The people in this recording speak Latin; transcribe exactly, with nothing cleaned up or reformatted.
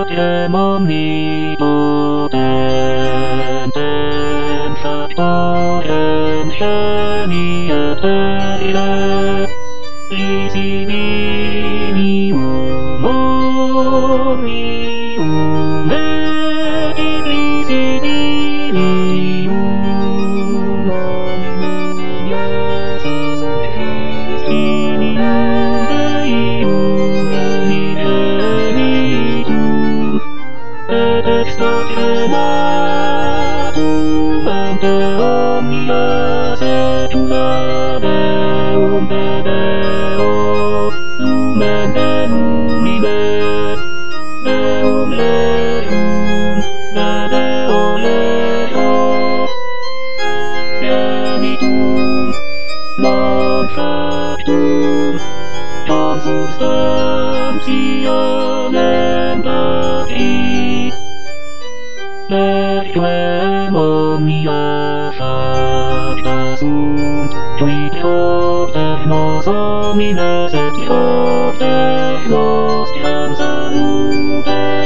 hegemony potentem factorem genie perire Lisivinium omnium et lisivinium omnium Iesus Christinium Deum unigenitum et extagematum ante omnia saecula Deum de Deo lumen lumine Deum Leum de Deo Leo Genitum non factum consubstantialem Patri Lecquem omnia facta sunt qui technos homines et technos tiam salute